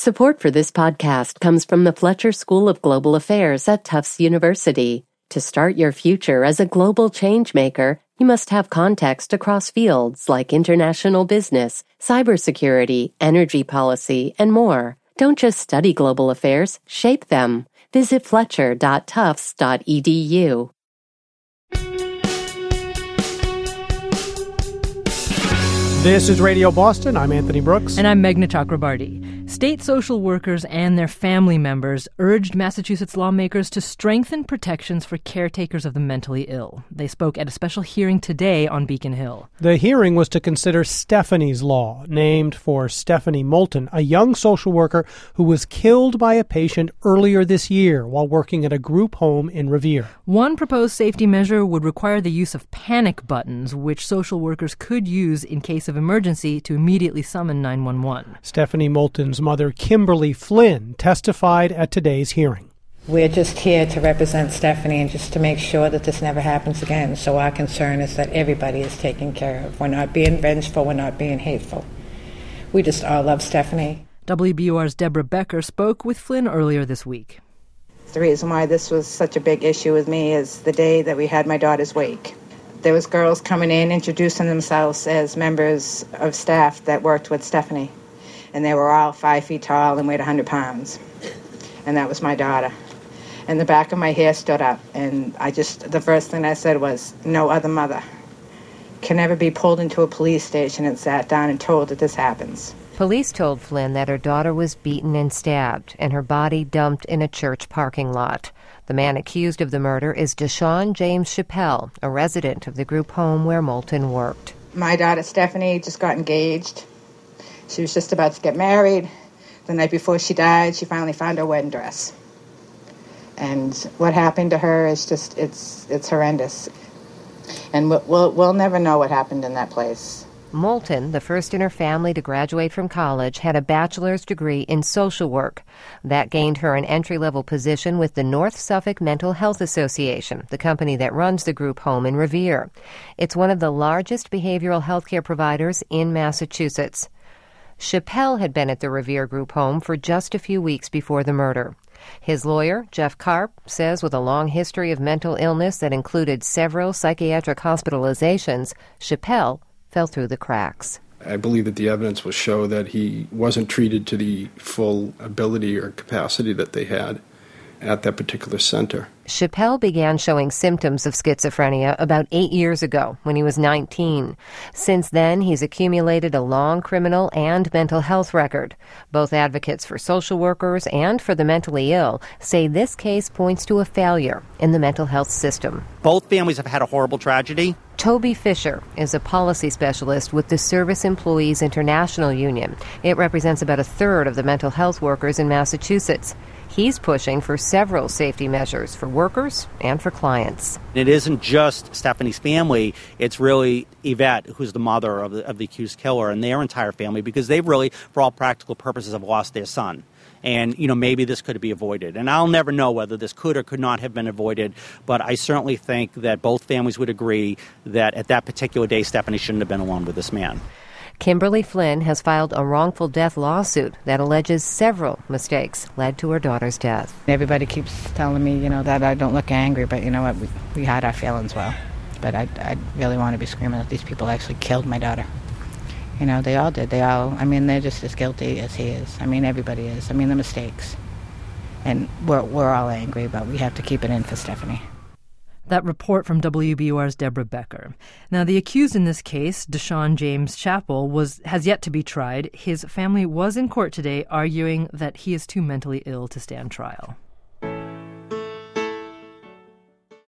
Support for this podcast comes from the Fletcher School of Global Affairs at Tufts University. To start your future as a global changemaker, you must have context across fields like international business, cybersecurity, energy policy, and more. Don't just study global affairs, shape them. Visit fletcher.tufts.edu. This is Radio Boston. I'm Anthony Brooks. And I'm Meghna Chakrabarty. State social workers and their family members urged Massachusetts lawmakers to strengthen protections for caretakers of the mentally ill. They spoke at a special hearing today on Beacon Hill. The hearing was to consider Stephanie's Law, named for Stephanie Moulton, a young social worker who was killed by a patient earlier this year while working at a group home in Revere. One proposed safety measure would require the use of panic buttons, which social workers could use in case of emergency to immediately summon 911. Stephanie Moulton's mother, Kimberly Flynn, testified at today's hearing. We're just here to represent Stephanie and just to make sure that this never happens again. So our concern is that everybody is taken care of. We're not being vengeful. We're not being hateful. We just all love Stephanie. WBUR's Deborah Becker spoke with Flynn earlier this week. The reason why this was such a big issue with me is the day that we had my daughter's wake. There was girls coming in, introducing themselves as members of staff that worked with Stephanie. And they were all 5 feet tall and weighed 100 pounds. And that was my daughter. And the back of my hair stood up. And the first thing I said was, no other mother can ever be pulled into a police station and sat down and told that this happens. Police told Flynn that her daughter was beaten and stabbed and her body dumped in a church parking lot. The man accused of the murder is Deshaun James Chappelle, a resident of the group home where Moulton worked. My daughter Stephanie just got engaged. She was just about to get married. The night before she died, she finally found her wedding dress. And what happened to her is just, it's horrendous. And we'll never know what happened in that place. Moulton, the first in her family to graduate from college, had a bachelor's degree in social work. That gained her an entry-level position with the North Suffolk Mental Health Association, the company that runs the group home in Revere. It's one of the largest behavioral health care providers in Massachusetts. Chappelle had been at the Revere group home for just a few weeks before the murder. His lawyer, Jeff Karp, says with a long history of mental illness that included several psychiatric hospitalizations, Chappelle fell through the cracks. I believe that the evidence will show that he wasn't treated to the full ability or capacity that they had at that particular center. Chappelle began showing symptoms of schizophrenia about 8 years ago when he was 19. Since then, he's accumulated a long criminal and mental health record. Both advocates for social workers and for the mentally ill say this case points to a failure in the mental health system. Both families have had a horrible tragedy. Toby Fisher is a policy specialist with the Service Employees International Union. It represents about a third of the mental health workers in Massachusetts. He's pushing for several safety measures for workers and for clients. It isn't just Stephanie's family. It's really Yvette, who's the mother of the accused killer, and their entire family, because they've really, for all practical purposes, have lost their son. And, maybe this could be avoided. And I'll never know whether this could or could not have been avoided, but I certainly think that both families would agree that at that particular day, Stephanie shouldn't have been alone with this man. Kimberly Flynn has filed a wrongful death lawsuit that alleges several mistakes led to her daughter's death. Everybody keeps telling me, that I don't look angry, but you know what? We had our feelings well. But I really want to be screaming that these people actually killed my daughter. They all did. They're just as guilty as he is. Everybody is. The mistakes. And we're all angry, but we have to keep it in for Stephanie. That report from WBUR's Deborah Becker. Now, the accused in this case, Deshaun James Chappell, has yet to be tried. His family was in court today arguing that he is too mentally ill to stand trial.